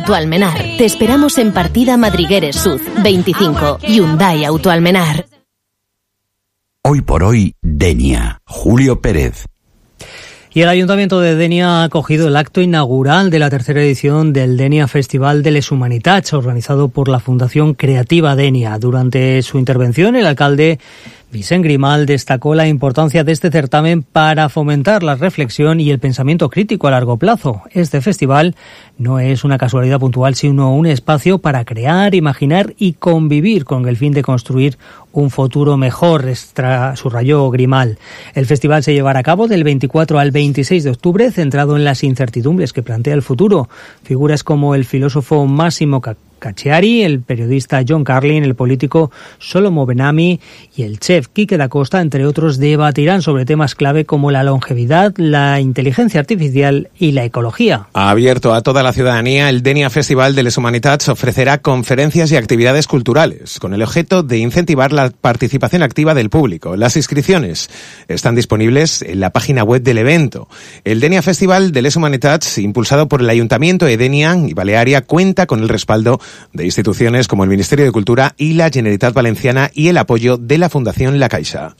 Autoalmenar. Te esperamos en Partida Madrigueres Sud, 25, Hyundai Autoalmenar. Hoy por hoy, Denia. Julio Pérez. Y el Ayuntamiento de Denia ha acogido el acto inaugural de la tercera edición del Denia Festival de les Humanitats, organizado por la Fundación Creativa Denia. Durante su intervención, el alcalde Vicent Grimal destacó la importancia de este certamen para fomentar la reflexión y el pensamiento crítico a largo plazo. Este festival no es una casualidad puntual, sino un espacio para crear, imaginar y convivir con el fin de construir un futuro mejor, subrayó Grimal. El festival se llevará a cabo del 24 al 26 de octubre, centrado en las incertidumbres que plantea el futuro. Figuras como el filósofo Massimo Cacciari, el periodista John Carlin, el político Solomo Benami y el chef Quique da Costa, entre otros, debatirán sobre temas clave como la longevidad, la inteligencia artificial y la ecología. Abierto a toda la ciudadanía, el Denia Festival de les Humanitats ofrecerá conferencias y actividades culturales con el objeto de incentivar la participación activa del público. Las inscripciones están disponibles en la página web del evento. El Denia Festival de les Humanitats, impulsado por el Ayuntamiento de Denia y Balearia, cuenta con el respaldo de instituciones como el Ministerio de Cultura y la Generalitat Valenciana y el apoyo de la Fundación La Caixa.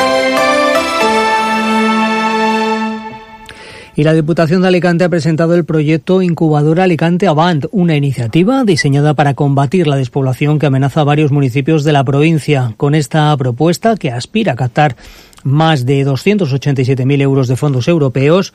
Y la Diputación de Alicante ha presentado el proyecto Incubadora Alicante Avant, una iniciativa diseñada para combatir la despoblación que amenaza a varios municipios de la provincia. Con esta propuesta, que aspira a captar más de 287.000 euros de fondos europeos,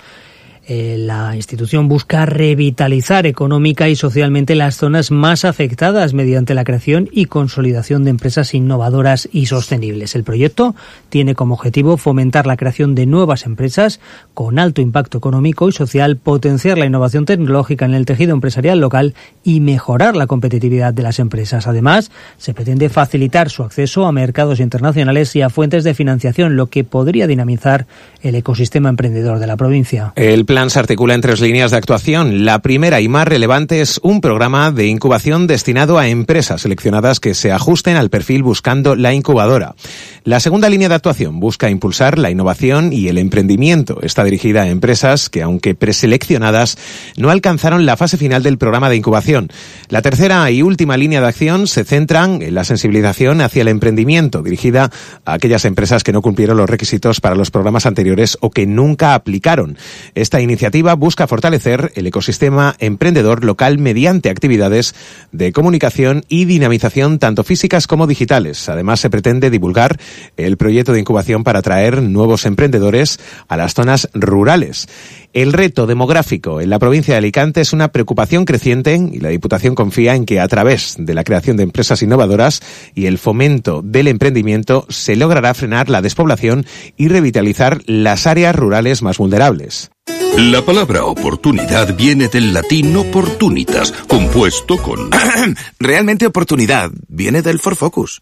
la institución busca revitalizar económica y socialmente las zonas más afectadas mediante la creación y consolidación de empresas innovadoras y sostenibles. El proyecto tiene como objetivo fomentar la creación de nuevas empresas con alto impacto económico y social, potenciar la innovación tecnológica en el tejido empresarial local y mejorar la competitividad de las empresas. Además, se pretende facilitar su acceso a mercados internacionales y a fuentes de financiación, lo que podría dinamizar el ecosistema emprendedor de la provincia. El plan se articula en 3 líneas de actuación. La primera y más relevante es un programa de incubación destinado a empresas seleccionadas que se ajusten al perfil buscando la incubadora. La segunda línea de actuación busca impulsar la innovación y el emprendimiento. Está dirigida a empresas que, aunque preseleccionadas, no alcanzaron la fase final del programa de incubación. La tercera y última línea de acción se centran en la sensibilización hacia el emprendimiento, dirigida a aquellas empresas que no cumplieron los requisitos para los programas anteriores o que nunca aplicaron. Esta iniciativa busca fortalecer el ecosistema emprendedor local mediante actividades de comunicación y dinamización tanto físicas como digitales. Además, se pretende divulgar el proyecto de incubación para atraer nuevos emprendedores a las zonas rurales. El reto demográfico en la provincia de Alicante es una preocupación creciente y la Diputación confía en que a través de la creación de empresas innovadoras y el fomento del emprendimiento se logrará frenar la despoblación y revitalizar las áreas rurales más vulnerables. La palabra oportunidad viene del latín opportunitas, compuesto con... Realmente oportunidad viene del Ford Focus.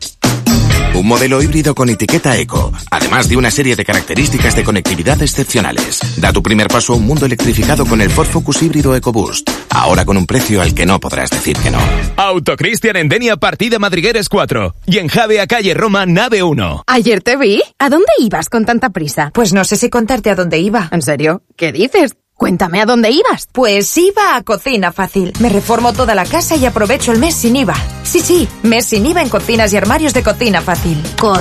Un modelo híbrido con etiqueta eco, además de una serie de características de conectividad excepcionales. Da tu primer paso a un mundo electrificado con el Ford Focus híbrido EcoBoost. Ahora con un precio al que no podrás decir que no. Autocristian en Denia, Partida Madrigueres 4. Y en Javea, calle Roma, nave 1. Ayer te vi. ¿A dónde ibas con tanta prisa? Pues no sé si contarte a dónde iba. ¿En serio? ¿Qué dices? Cuéntame a dónde ibas. Pues iba a Cocina Fácil. Me reformo toda la casa y aprovecho el mes sin IVA. Sí, mes sin IVA en cocinas y armarios de Cocina Fácil.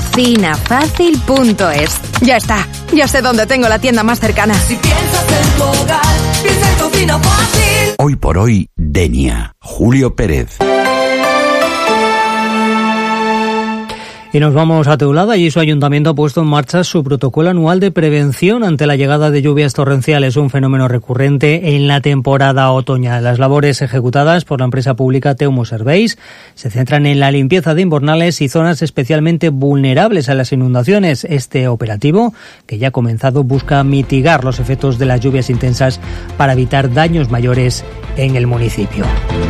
Cocinafácil.es. Ya está. Ya sé dónde tengo la tienda más cercana. Si piensas en tu hogar, piensa en Cocina Fácil. Hoy por hoy, Denia. Julio Pérez. Y nos vamos a Teulada. Allí su ayuntamiento ha puesto en marcha su protocolo anual de prevención ante la llegada de lluvias torrenciales, un fenómeno recurrente en la temporada otoñal. Las labores ejecutadas por la empresa pública Teumo Serveis se centran en la limpieza de invernales y zonas especialmente vulnerables a las inundaciones. Este operativo, que ya ha comenzado, busca mitigar los efectos de las lluvias intensas para evitar daños mayores en el municipio.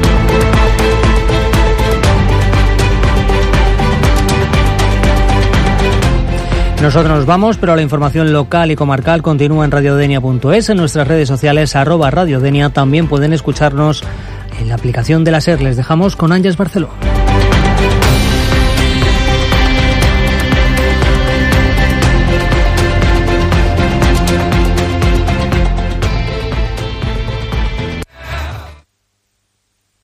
Nosotros nos vamos, pero la información local y comarcal continúa en radiodenia.es, en nuestras redes sociales @radiodenia. También pueden escucharnos en la aplicación de la SER. Les dejamos con Ángeles Barceló.